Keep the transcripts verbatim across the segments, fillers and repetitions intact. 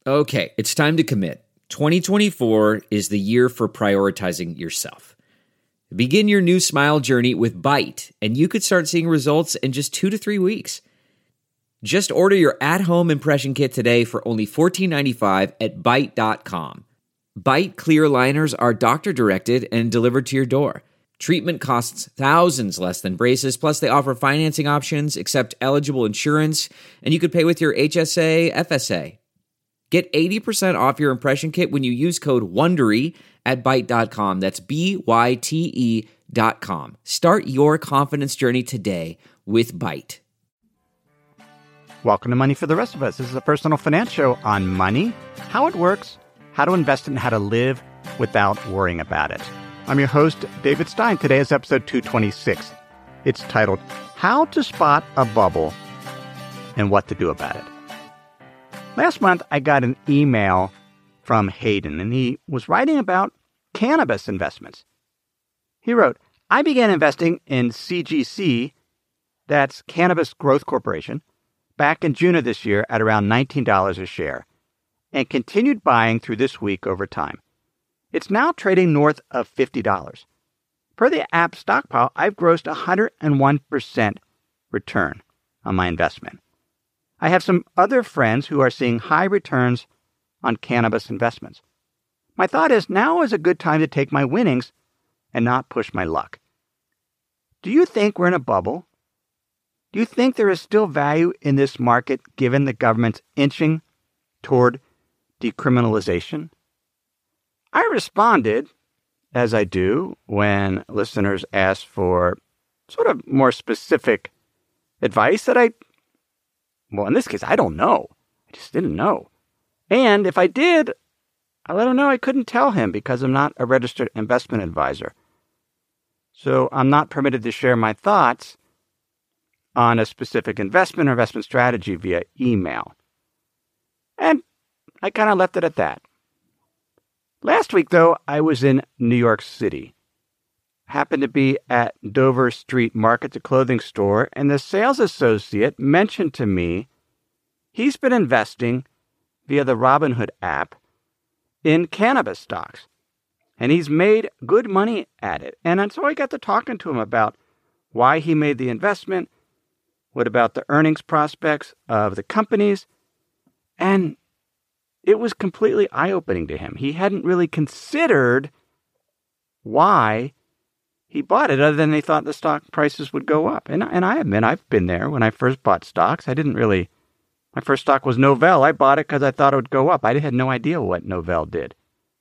Okay, it's time to commit. twenty twenty-four is the year for prioritizing yourself. Begin your new smile journey with Byte, and you could start seeing results in just two to three weeks. Just order your at-home impression kit today for only fourteen ninety-five at byte dot com. Byte clear aligners are doctor-directed and delivered to your door. Treatment costs thousands less than braces, plus they offer financing options, accept eligible insurance, and you could pay with your H S A, F S A. Get eighty percent off your impression kit when you use code WONDERY at byte dot com. That's B Y T E dot com. Start your confidence journey today with Byte. Welcome to Money for the Rest of Us. This is a personal finance show on money, how it works, how to invest it, and how to live without worrying about it. I'm your host, David Stein. Today is episode two twenty-six. It's titled, How to Spot a Bubble and What to Do About It. Last month, I got an email from Hayden, and he was writing about cannabis investments. He wrote, I began investing in C G C, that's Cannabis Growth Corporation, back in June of this year at around nineteen dollars a share, and continued buying through this week over time. It's now trading north of fifty dollars. Per the app Stockpile, I've grossed one hundred one percent return on my investment. I have some other friends who are seeing high returns on cannabis investments. My thought is now is a good time to take my winnings and not push my luck. Do you think we're in a bubble? Do you think there is still value in this market given the government's inching toward decriminalization? I responded, as I do when listeners ask for sort of more specific advice that I Well, in this case, I don't know. I just didn't know. And if I did, I let him know I couldn't tell him because I'm not a registered investment advisor. So I'm not permitted to share my thoughts on a specific investment or investment strategy via email. And I kind of left it at that. Last week, though, I was in New York City. Happened to be at Dover Street Market, the clothing store, and the sales associate mentioned to me he's been investing via the Robinhood app in cannabis stocks, and he's made good money at it. And so I got to talking to him about why he made the investment, what about the earnings prospects of the companies, and it was completely eye-opening to him. He hadn't really considered why he bought it, other than they thought the stock prices would go up. And, and I admit, I've been there when I first bought stocks. I didn't really, my first stock was Novell. I bought it because I thought it would go up. I had no idea what Novell did.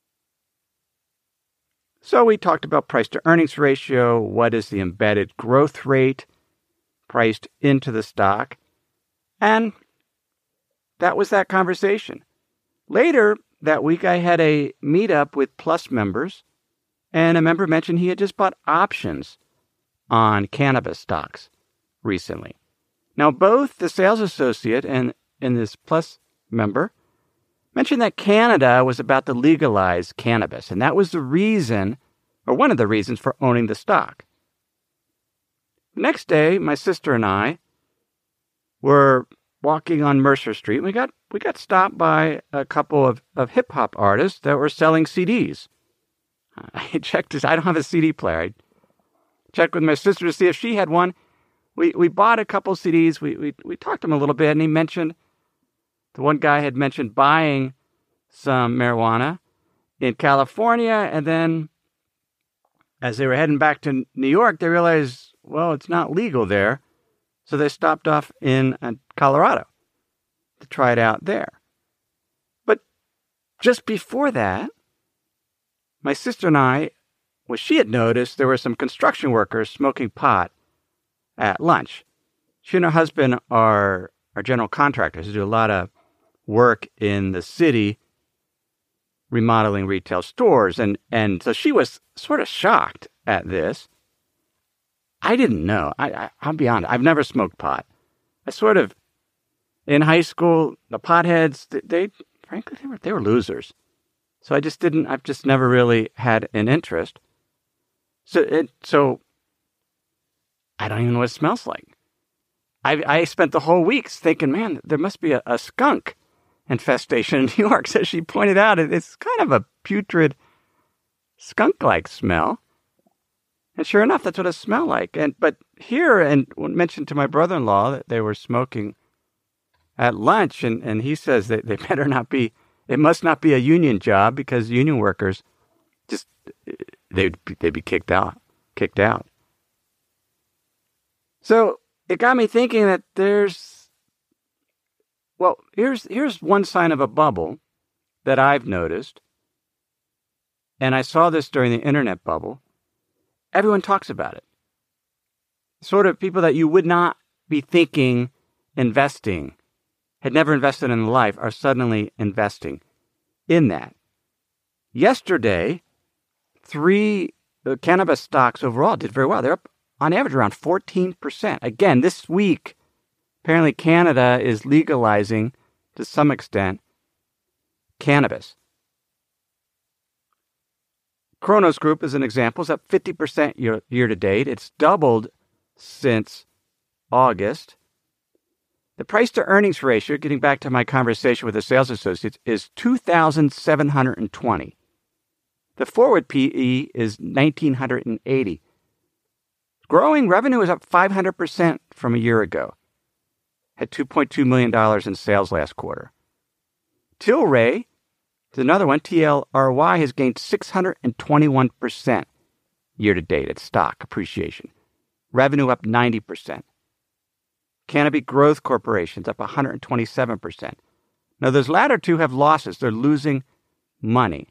So we talked about price to earnings ratio. What is the embedded growth rate priced into the stock? And that was that conversation. Later that week, I had a meetup with Plus members. And a member mentioned he had just bought options on cannabis stocks recently. Now, both the sales associate and, and this Plus member mentioned that Canada was about to legalize cannabis, and that was the reason, or one of the reasons, for owning the stock. The next day, my sister and I were walking on Mercer Street. We got we got stopped by a couple of, of hip-hop artists that were selling C Ds. I checked this. I don't have a C D player. I checked with my sister to see if she had one. We we bought a couple C Ds. We we we talked to him a little bit, and he mentioned the one guy had mentioned buying some marijuana in California, and then as they were heading back to New York, they realized, well, it's not legal there, so they stopped off in uh, Colorado to try it out there. But just before that, my sister and I, well, she had noticed there were some construction workers smoking pot at lunch. She and her husband are, are general contractors who do a lot of work in the city, remodeling retail stores. And, and so she was sort of shocked at this. I didn't know. I, I, I'll be honest. I've never smoked pot. I sort of, in high school, the potheads, they, they frankly, they were, they were losers. So I just didn't, I've just never really had an interest. So it, so I don't even know what it smells like. I I spent the whole week thinking, man, there must be a, a skunk infestation in New York. So she pointed out it, it's kind of a putrid, skunk-like smell. And sure enough, that's what it smelled like. And but here, and mentioned to my brother-in-law that they were smoking at lunch, and, and he says that they better not be, it must not be a union job because union workers just, they'd, they'd be kicked out, kicked out. So it got me thinking that there's, well, here's here's one sign of a bubble that I've noticed, and I saw this during the internet bubble. Everyone talks about it. Sort of people that you would not be thinking investing, had never invested in life, are suddenly investing in that. Yesterday, three uh, cannabis stocks overall did very well. They're up on average around fourteen percent. Again, this week, apparently Canada is legalizing, to some extent, cannabis. Kronos Group, as an example, is up fifty percent year, year to date. It's doubled since August. The price-to-earnings ratio, getting back to my conversation with the sales associates, is two thousand seven hundred twenty. The forward P E is one thousand nine hundred eighty. Growing revenue is up five hundred percent from a year ago. Had two point two million dollars in sales last quarter. Tilray is another one. T L R Y has gained six hundred twenty-one percent year to date at stock appreciation. Revenue up ninety percent. Canopy Growth Corporation's up one hundred twenty-seven percent. Now, those latter two have losses. They're losing money.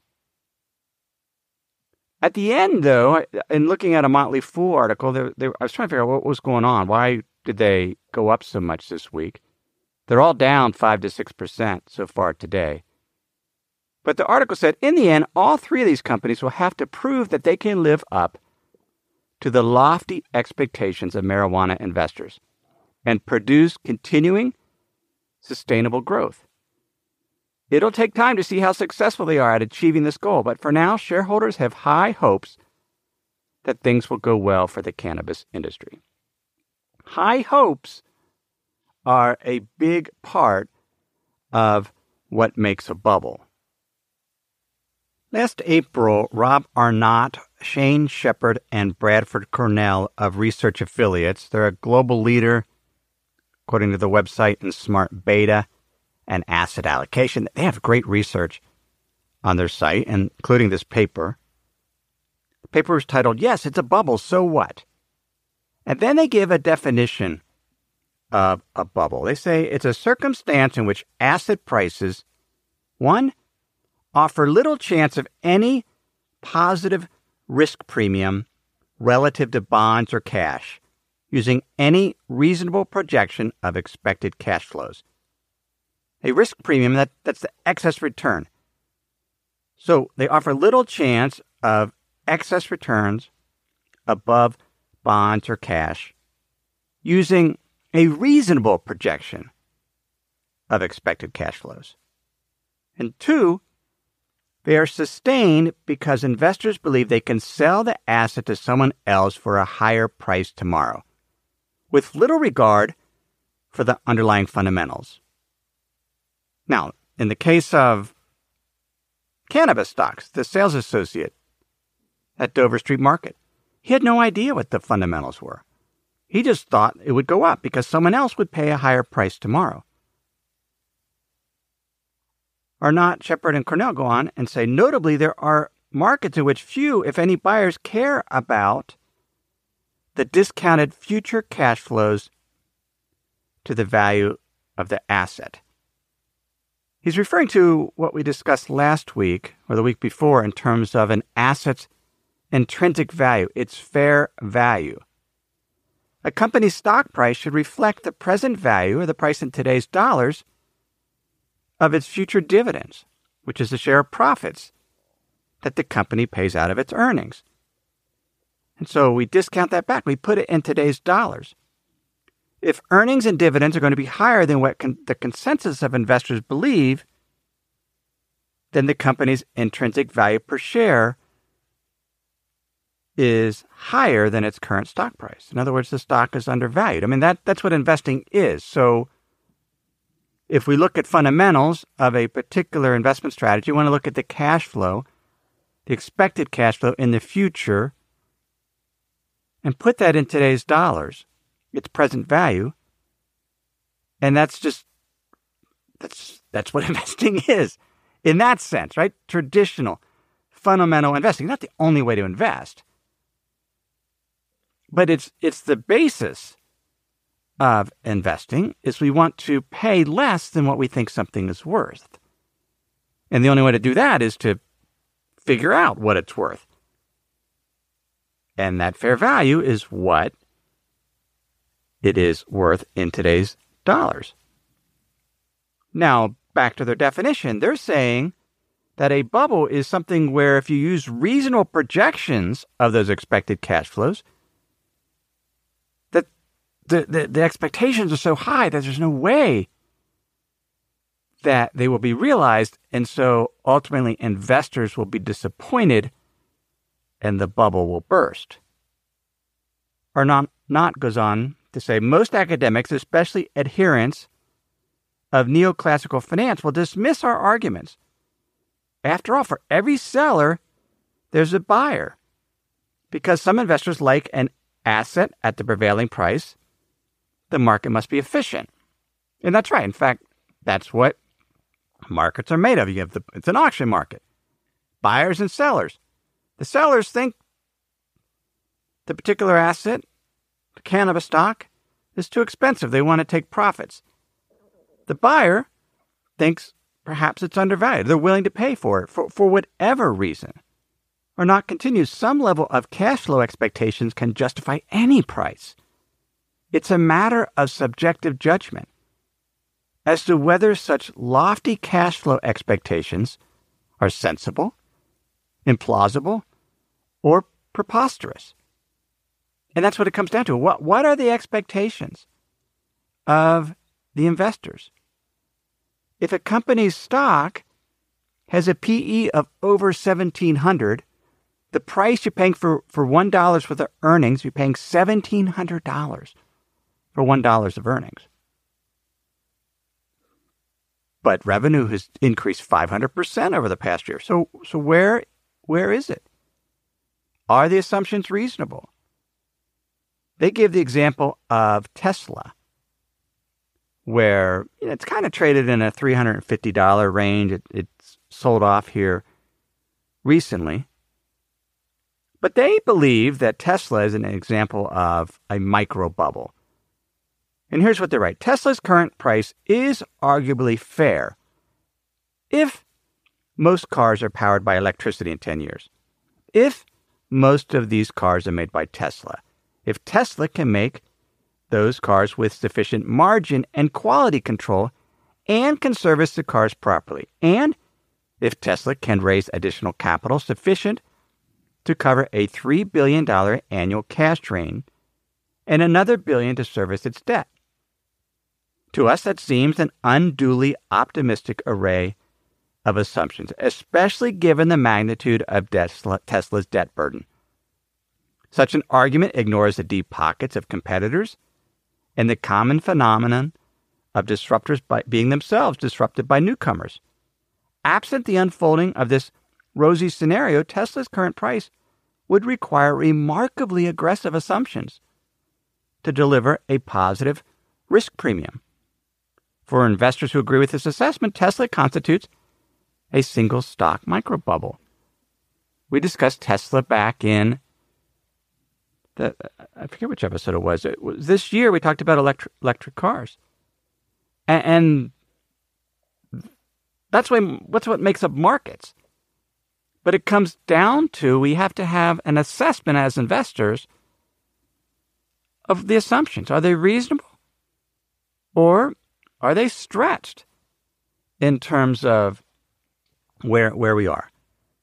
At the end, though, in looking at a Motley Fool article, they, they, I was trying to figure out what was going on. Why did they go up so much this week? They're all down five to six percent so far today. But the article said, in the end, all three of these companies will have to prove that they can live up to the lofty expectations of marijuana investors and produce continuing sustainable growth. It'll take time to see how successful they are at achieving this goal, but for now, shareholders have high hopes that things will go well for the cannabis industry. High hopes are a big part of what makes a bubble. Last April, Rob Arnott, Shane Shepard, and Bradford Cornell of Research Affiliates, they're a global leader, according to the website, in smart beta and asset allocation. They have great research on their site, including this paper. The paper is titled, Yes, It's a Bubble, So What? And then they give a definition of a bubble. They say it's a circumstance in which asset prices, one, offer little chance of any positive risk premium relative to bonds or cash, using any reasonable projection of expected cash flows. A risk premium, that, that's the excess return. So they offer little chance of excess returns above bonds or cash, using a reasonable projection of expected cash flows. And two, they are sustained because investors believe they can sell the asset to someone else for a higher price tomorrow, with little regard for the underlying fundamentals. Now, in the case of cannabis stocks, the sales associate at Dover Street Market, he had no idea what the fundamentals were. He just thought it would go up because someone else would pay a higher price tomorrow. Arnott, Shepard, and Cornell go on and say, notably, there are markets in which few, if any, buyers care about the discounted future cash flows to the value of the asset. He's referring to what we discussed last week or the week before in terms of an asset's intrinsic value, its fair value. A company's stock price should reflect the present value, or the price in today's dollars, of its future dividends, which is the share of profits that the company pays out of its earnings. And so we discount that back. We put it in today's dollars. If earnings and dividends are going to be higher than what con- the consensus of investors believe, then the company's intrinsic value per share is higher than its current stock price. In other words, the stock is undervalued. I mean, that that's what investing is. So if we look at fundamentals of a particular investment strategy, we want to look at the cash flow, the expected cash flow in the future, and put that in today's dollars, its present value. And that's just, that's that's what investing is in that sense, right? Traditional, fundamental investing, not the only way to invest, but it's it's the basis of investing is we want to pay less than what we think something is worth. And the only way to do that is to figure out what it's worth. And that fair value is what it is worth in today's dollars. Now, back to their definition, they're saying that a bubble is something where if you use reasonable projections of those expected cash flows, that the, the, the expectations are so high that there's no way that they will be realized, and so ultimately investors will be disappointed and the bubble will burst. Arnott goes on to say, most academics, especially adherents of neoclassical finance, will dismiss our arguments. After all, for every seller, there's a buyer, because some investors like an asset at the prevailing price. The market must be efficient. And that's right. In fact, that's what markets are made of. You have the, it's an auction market. Buyers and sellers. The sellers think the particular asset, the cannabis stock, is too expensive. They want to take profits. The buyer thinks perhaps it's undervalued. They're willing to pay for it for, for whatever reason. Arnott continues, some level of cash flow expectations can justify any price. It's a matter of subjective judgment as to whether such lofty cash flow expectations are sensible, implausible, or preposterous. And that's what it comes down to. What, what are the expectations of the investors? If a company's stock has a P E of over seventeen hundred, the price you're paying for, for one dollar worth of earnings, you're paying seventeen hundred dollars for one dollar of earnings. But revenue has increased five hundred percent over the past year. So, so where, where is it? Are the assumptions reasonable? They give the example of Tesla, where you know, it's kind of traded in a three hundred fifty dollars range. It, it's sold off here recently. But they believe that Tesla is an example of a micro bubble. And here's what they write. Tesla's current price is arguably fair if most cars are powered by electricity in ten years. If most of these cars are made by Tesla. If Tesla can make those cars with sufficient margin and quality control and can service the cars properly. And if Tesla can raise additional capital sufficient to cover a three billion dollars annual cash drain and another billion to service its debt. To us, that seems an unduly optimistic array of assumptions, especially given the magnitude of Tesla, Tesla's debt burden. Such an argument ignores the deep pockets of competitors and the common phenomenon of disruptors by being themselves disrupted by newcomers. Absent the unfolding of this rosy scenario, Tesla's current price would require remarkably aggressive assumptions to deliver a positive risk premium. For investors who agree with this assessment, Tesla constitutes a single stock microbubble. We discussed Tesla back in the, I forget which episode it was. It was this year we talked about electric electric cars. And, and that's why what's what makes up markets. But it comes down to we have to have an assessment as investors of the assumptions. Are they reasonable? Or are they stretched in terms of where where we are?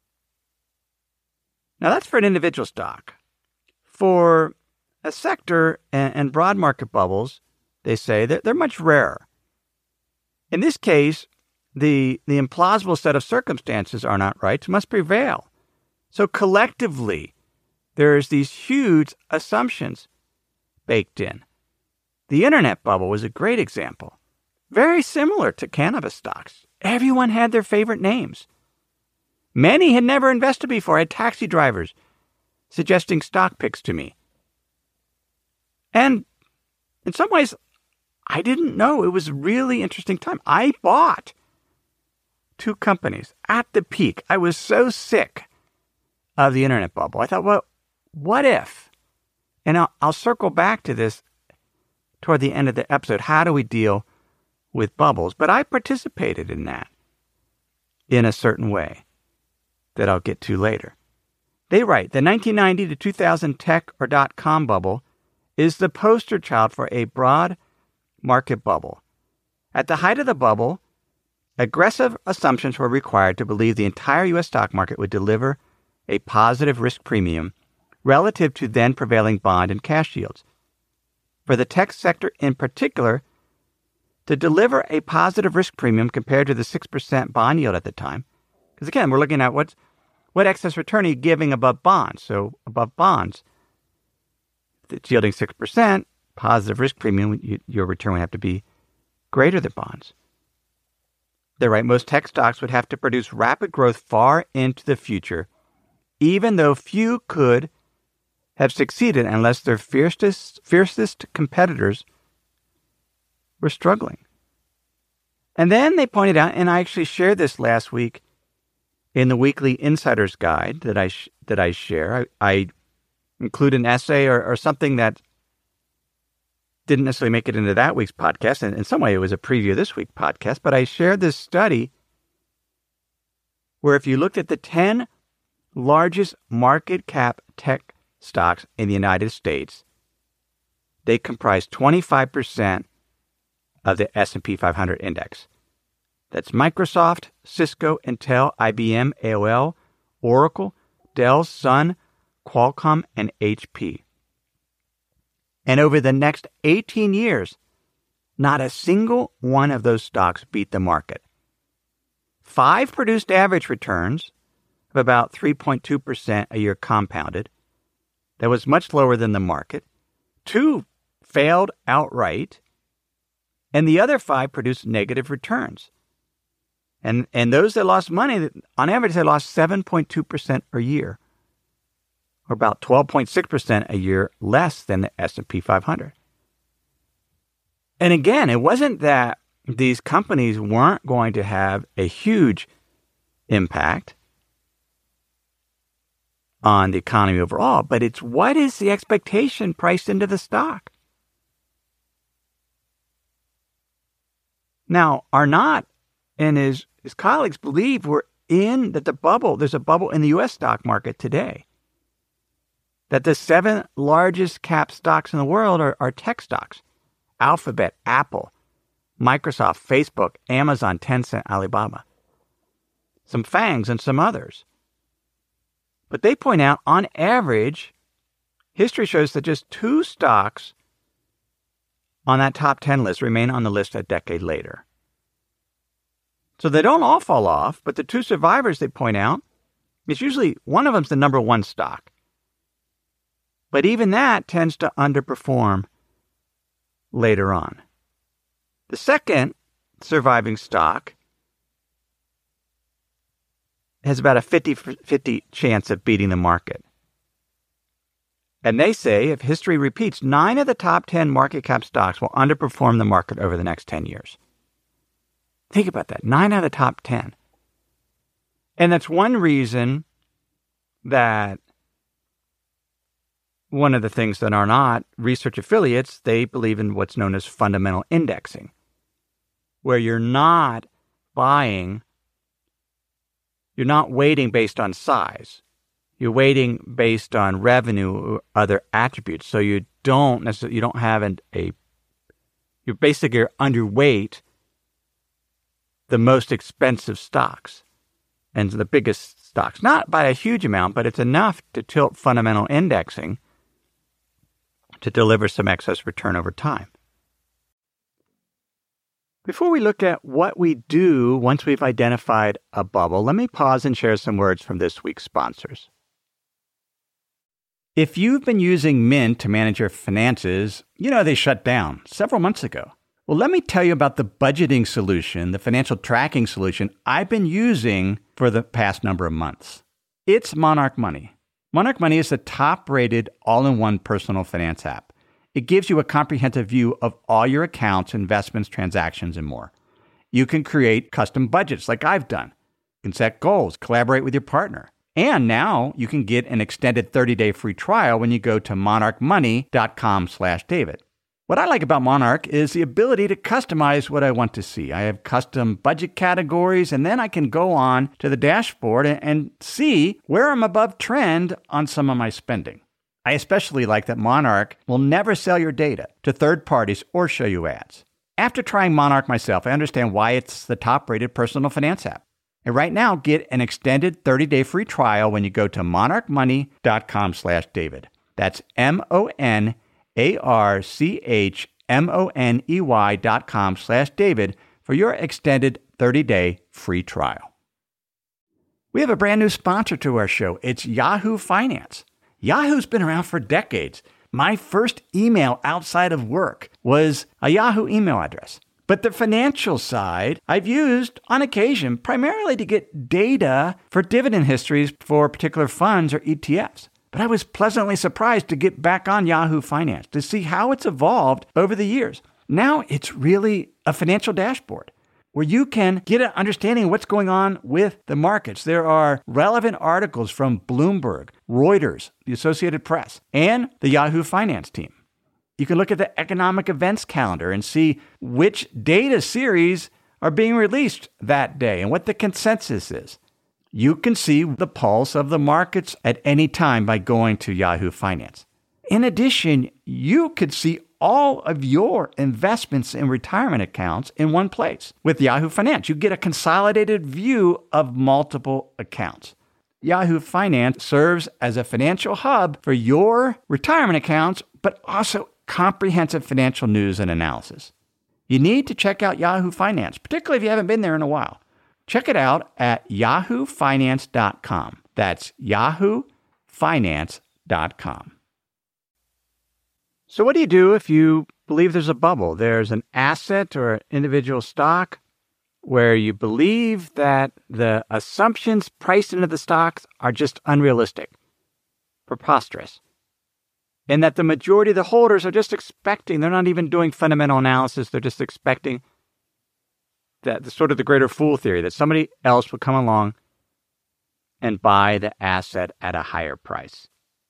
Now that's for an individual stock. For a sector and, and broad market bubbles, they say that they're much rarer. In this case, the the implausible set of circumstances are not right, must prevail. So collectively, there's these huge assumptions baked in. The internet bubble was a great example. very similar to cannabis stocks. Everyone had their favorite names. Many had never invested before. I had taxi drivers suggesting stock picks to me. And in some ways, I didn't know. It was a really interesting time. I bought two companies at the peak. I was so sick of the internet bubble. I thought, well, what if? And I'll, I'll circle back to this toward the end of the episode. How do we deal with bubbles? But I participated in that in a certain way that I'll get to later. They write, the nineteen ninety to two thousand tech or dot-com bubble is the poster child for a broad market bubble. At the height of the bubble, aggressive assumptions were required to believe the entire U S stock market would deliver a positive risk premium relative to then prevailing bond and cash yields. For the tech sector in particular, to deliver a positive risk premium compared to the six percent bond yield at the time, because again, we're looking at what's, what excess return are you giving above bonds? So above bonds, if it's yielding six percent, positive risk premium, you, your return would have to be greater than bonds. They're right. Most tech stocks would have to produce rapid growth far into the future, even though few could have succeeded unless their fiercest, fiercest competitors were struggling. And then they pointed out, and I actually shared this last week in the weekly Insider's Guide that I sh- that I share. I, I include an essay or, or something that didn't necessarily make it into that week's podcast, and in some way it was a preview of this week's podcast, but I shared this study where if you looked at the ten largest market cap tech stocks in the United States, they comprise twenty-five percent of the S and P five hundred index. That's Microsoft, Cisco, Intel, I B M, A O L, Oracle, Dell, Sun, Qualcomm, and H P. And over the next eighteen years, not a single one of those stocks beat the market. Five produced average returns of about three point two percent a year compounded. That was much lower than the market. Two failed outright. And the other five produced negative returns. And and those that lost money, on average, they lost seven point two percent a year, or about twelve point six percent a year less than the S and P five hundred. And again, it wasn't that these companies weren't going to have a huge impact on the economy overall, but it's what is the expectation priced into the stock? Now, Arnott and his, his colleagues believe we're in, that the bubble, there's a bubble in the U S stock market today. That the seven largest cap stocks in the world are, are tech stocks. Alphabet, Apple, Microsoft, Facebook, Amazon, Tencent, Alibaba. Some FANGs and some others. But they point out, on average, history shows that just two stocks on that top ten list remain on the list a decade later. So they don't all fall off, but the two survivors they point out, it's usually one of them's the number one stock. But even that tends to underperform later on. The second surviving stock has about a fifty-fifty chance of beating the market. And they say if history repeats, nine of the top ten market cap stocks will underperform the market over the next ten years. Think about that. Nine out of the top ten. And that's one reason that one of the things that are not research affiliates, they believe in what's known as fundamental indexing, where you're not buying, you're not weighting based on size. You're weighting based on revenue or other attributes. So you don't necessarily, you don't have an, a, you're basically underweight the most expensive stocks and the biggest stocks. Not by a huge amount, but it's enough to tilt fundamental indexing to deliver some excess return over time. Before we look at what we do once we've identified a bubble, let me pause and share some words from this week's sponsors. If you've been using Mint to manage your finances, you know they shut down several months ago. Well, let me tell you about the budgeting solution, the financial tracking solution I've been using for the past number of months. It's Monarch Money. Monarch Money is the top-rated all-in-one personal finance app. It gives you a comprehensive view of all your accounts, investments, transactions, and more. You can create custom budgets like I've done. You can set goals, collaborate with your partner. And now you can get an extended thirty-day free trial when you go to monarchmoney.com slash David. What I like about Monarch is the ability to customize what I want to see. I have custom budget categories, and then I can go on to the dashboard and, and see where I'm above trend on some of my spending. I especially like that Monarch will never sell your data to third parties or show you ads. After trying Monarch myself, I understand why it's the top-rated personal finance app. And right now, get an extended thirty-day free trial when you go to monarchmoney.com slash David. That's M-O-N-A-R-C-H-M-O-N-E-Y dot com slash David for your extended thirty-day free trial. We have a brand new sponsor to our show. It's Yahoo Finance. Yahoo's been around for decades. My first email outside of work was a Yahoo email address. But the financial side, I've used on occasion primarily to get data for dividend histories for particular funds or E T Fs. But I was pleasantly surprised to get back on Yahoo Finance to see how it's evolved over the years. Now it's really a financial dashboard where you can get an understanding of what's going on with the markets. There are relevant articles from Bloomberg, Reuters, the Associated Press, and the Yahoo Finance team. You can look at the economic events calendar and see which data series are being released that day and what the consensus is. You can see the pulse of the markets at any time by going to Yahoo Finance. In addition, you could see all of your investments in retirement accounts in one place. With Yahoo Finance, you get a consolidated view of multiple accounts. Yahoo Finance serves as a financial hub for your retirement accounts, but also comprehensive financial news and analysis. You need to check out Yahoo Finance, particularly if you haven't been there in a while. Check it out at yahoo finance dot com. That's yahoo finance dot com. So what do you do if you believe there's a bubble? There's an asset or an individual stock where you believe that the assumptions priced into the stocks are just unrealistic, preposterous, and that the majority of the holders are just expecting, they're not even doing fundamental analysis, they're just expecting that the sort of the greater fool theory, that somebody else would come along and buy the asset at a higher price.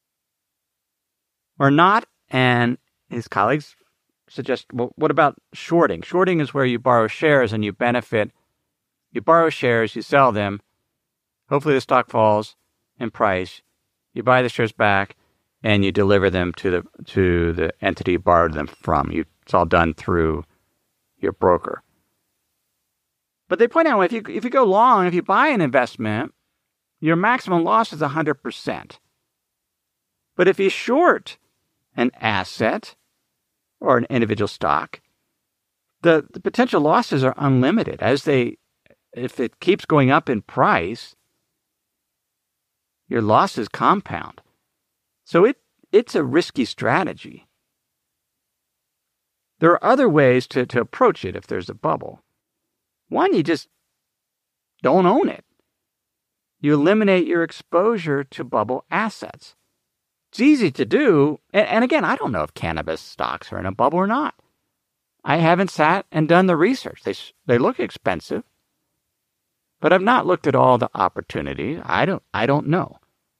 Or not, and his colleagues suggest, well, what about shorting? Shorting is where you borrow shares and you benefit. You borrow shares, you sell them. Hopefully the stock falls in price. You buy the shares back and you deliver them to the to the entity you borrowed them from. You, it's all done through your broker. But they point out, if you if you go long, if you buy an investment, your maximum loss is one hundred percent. But if you short an asset or an individual stock, the, the potential losses are unlimited. As they, if it keeps going up in price, your losses compound. So it it's a risky strategy. There are other ways to, to approach it if there's a bubble. One, you just don't own it. You eliminate your exposure to bubble assets. It's easy to do. And, and again, I don't know if cannabis stocks are in a bubble or not. I haven't sat and done the research. They, they look expensive, but I've not looked at all the opportunities. I don't, I don't know.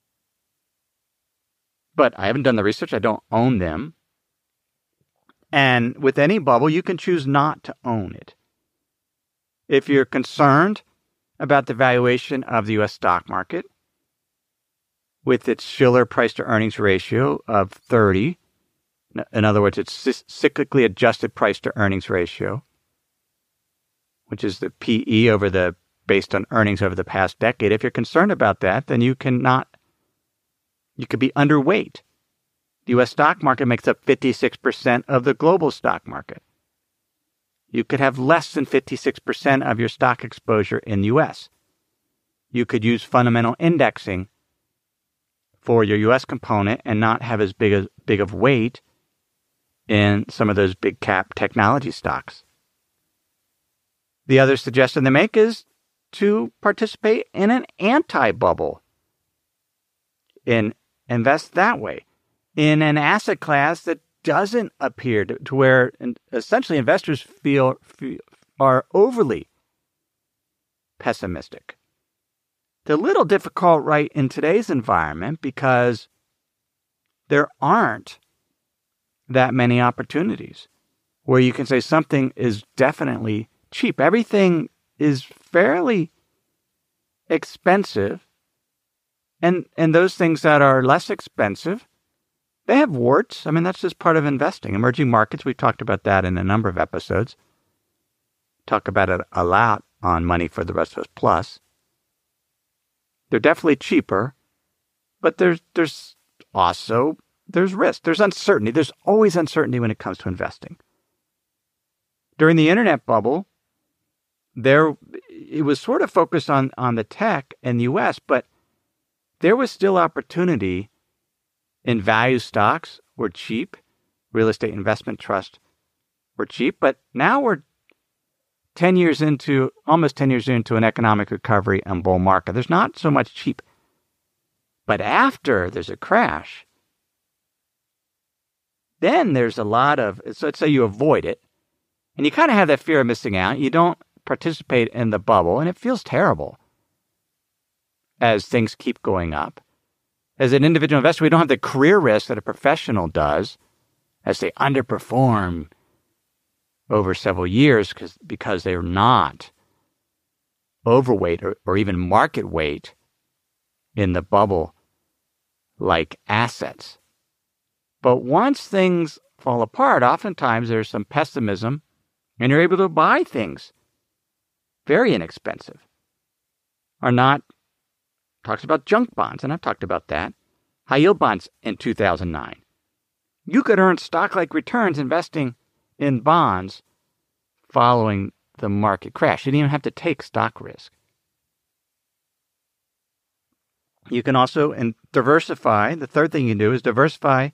But I haven't done the research. I don't own them. And with any bubble, you can choose not to own it. If you're concerned about the valuation of the U S stock market, with its Shiller price-to-earnings ratio of thirty, in other words, its cyclically adjusted price-to-earnings ratio, which is the P E over the based on earnings over the past decade, if you're concerned about that, then you cannot, you could be underweight. The U S stock market makes up fifty-six percent of the global stock market. You could have less than fifty-six percent of your stock exposure in the U S. You could use fundamental indexing for your U S component and not have as big a big of weight in some of those big cap technology stocks. The other suggestion they make is to participate in an anti-bubble and invest that way in an asset class that doesn't appear to, to where essentially investors feel, feel are overly pessimistic. It's a little difficult right in today's environment because there aren't that many opportunities where you can say something is definitely cheap. Everything is fairly expensive. And and those things that are less expensive, they have warts. I mean, that's just part of investing. Emerging markets, we've talked about that in a number of episodes. Talk about it a lot on Money for the Rest of Us Plus. They're definitely cheaper, but there's there's also there's risk. There's uncertainty. There's always uncertainty when it comes to investing. During the internet bubble, there it was sort of focused on, on the tech in the U S, but there was still opportunity in value stocks were cheap. Real estate investment trusts were cheap, but now we're ten years into, almost ten years into an economic recovery and bull market. There's not so much cheap. But after there's a crash, then there's a lot of, so let's say you avoid it, and you kind of have that fear of missing out. You don't participate in the bubble, and it feels terrible as things keep going up. As an individual investor, we don't have the career risk that a professional does as they underperform over several years because because they're not overweight or, or even market weight in the bubble like assets. But once things fall apart, oftentimes there's some pessimism and you're able to buy things very inexpensive. Are not talks about junk bonds, and I've talked about that. High yield bonds in two thousand nine. You could earn stock-like returns investing in bonds following the market crash. You didn't even have to take stock risk. You can also and diversify. The third thing you can do is diversify.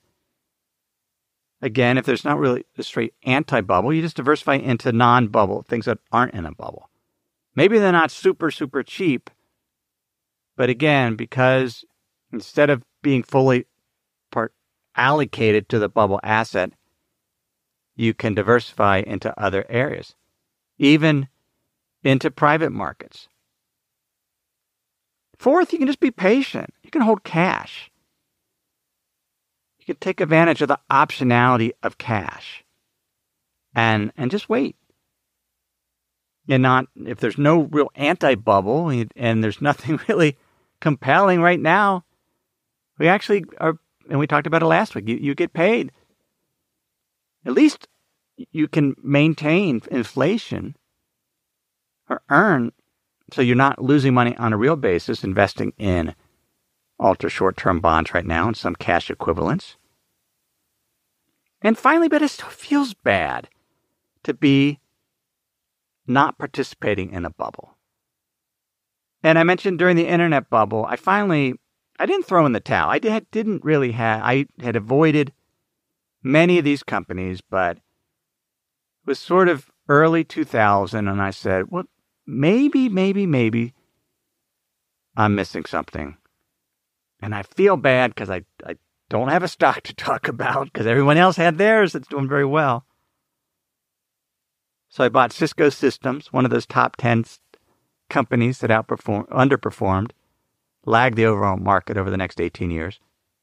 Again, if there's not really a straight anti-bubble, you just diversify into non-bubble, things that aren't in a bubble. Maybe they're not super, super cheap, but again, because instead of being fully part allocated to the bubble asset, you can diversify into other areas, even into private markets. Fourth, you can just be patient. You can hold cash. You can take advantage of the optionality of cash and, and just wait. And not, if there's no real anti-bubble and there's nothing really compelling right now, we actually are, and we talked about it last week, you, you get paid. At least you can maintain inflation or earn so you're not losing money on a real basis investing in ultra short-term bonds right now and some cash equivalents. And finally, but it still feels bad to be not participating in a bubble. And I mentioned during the internet bubble, I finally, I didn't throw in the towel. I did, didn't really have, I had avoided many of these companies, but it was sort of early two thousand, and I said, well, maybe, maybe, maybe I'm missing something. And I feel bad because I, I don't have a stock to talk about because everyone else had theirs that's doing very well. So I bought Cisco Systems, one of those top ten companies that outperformed, underperformed, lagged the overall market over the next eighteen years.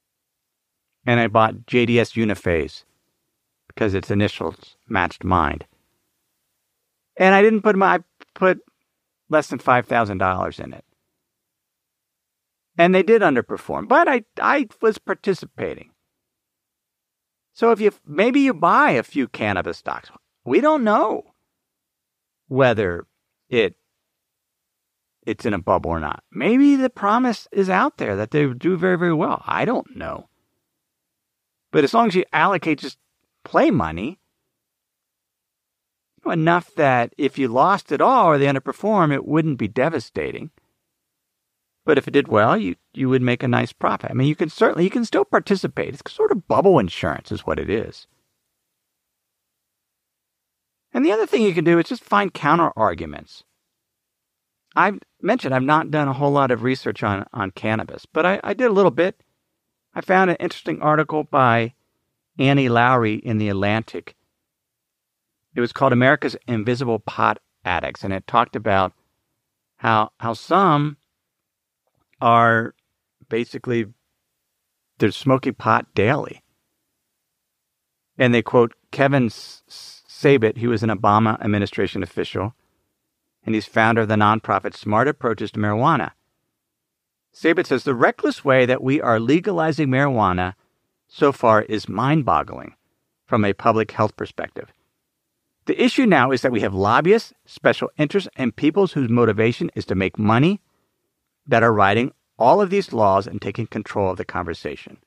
And I bought J D S Uniphase because its initials matched mine. And I didn't put my, I put less than five thousand dollars in it. And they did underperform, but I, I was participating. So if you, maybe you buy a few cannabis stocks. We don't know whether it it's in a bubble or not. Maybe the promise is out there that they do very, very well. I don't know. But as long as you allocate just play money, enough that if you lost it all or they underperform, it wouldn't be devastating. But if it did well, you, you would make a nice profit. I mean, you can certainly, you can still participate. It's sort of bubble insurance is what it is. And the other thing you can do is just find counter arguments. I've mentioned I've not done a whole lot of research on, on cannabis, but I, I did a little bit. I found an interesting article by Annie Lowrey in The Atlantic. It was called America's Invisible Pot Addicts, and it talked about how how some are basically, they're smoking pot daily. And they quote Kevin Sabet, he was an Obama administration official, and he's founder of the nonprofit Smart Approaches to Marijuana. Sabet says, the reckless way that we are legalizing marijuana so far is mind-boggling from a public health perspective. The issue now is that we have lobbyists, special interests, and peoples whose motivation is to make money that are writing all of these laws and taking control of the conversation.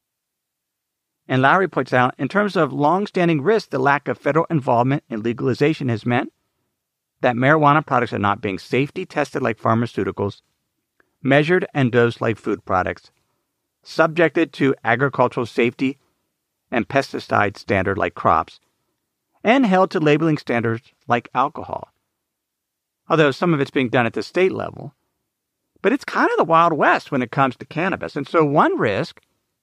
And Lowrey points out, in terms of long-standing risk, the lack of federal involvement in legalization has meant that marijuana products are not being safety tested like pharmaceuticals, measured and dosed like food products, subjected to agricultural safety and pesticide standard like crops, and held to labeling standards like alcohol. Although some of it's being done at the state level. But it's kind of the Wild West when it comes to cannabis. And so one risk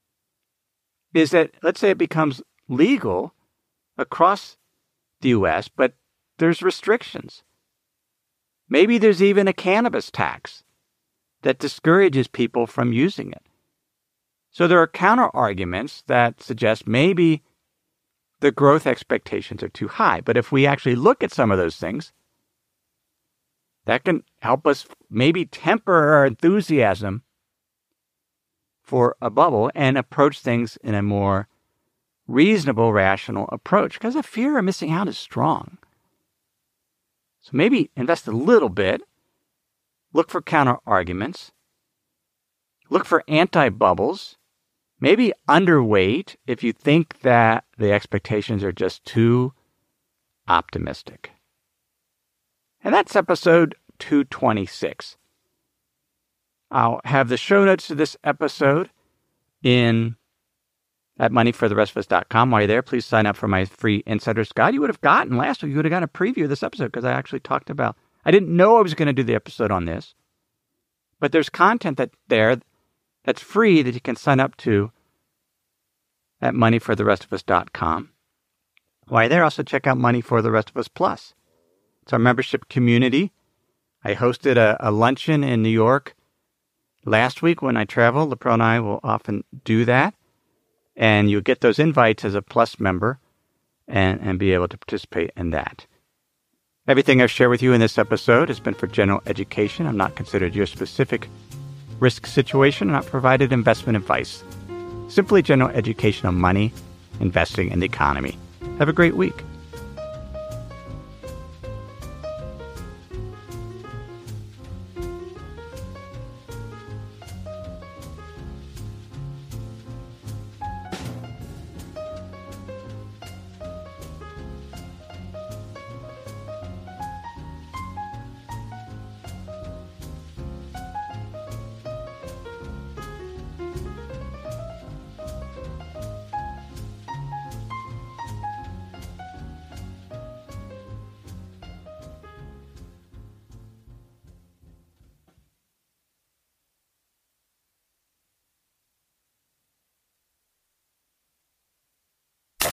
is that, let's say it becomes legal across the U S, but there's restrictions. Maybe there's even a cannabis tax that discourages people from using it. So there are counter arguments that suggest maybe the growth expectations are too high. But if we actually look at some of those things, that can help us maybe temper our enthusiasm for a bubble and approach things in a more reasonable, rational approach, because the fear of missing out is strong. So maybe invest a little bit, look for counter arguments, look for anti-bubbles, maybe underweight if you think that the expectations are just too optimistic. And that's episode two twenty-six. I'll have the show notes to this episode in at money for the rest of us dot com. While you're there, please sign up for my free Insider's Guide. You would have gotten last week, you would have gotten a preview of this episode because I actually talked about, I didn't know I was going to do the episode on this, but there's content that there that's free that you can sign up to at money for the rest of us dot com. While you're there, also check out Money for the Rest of Us Plus. It's our membership community. I hosted a, a luncheon in New York last week when I travel. LaPro and I will often do that. And you'll get those invites as a Plus member and, and be able to participate in that. Everything I've shared with you in this episode has been for general education. I'm not considered your specific risk situation. I'm not provided investment advice. Simply general education on money, investing, and the economy. Have a great week.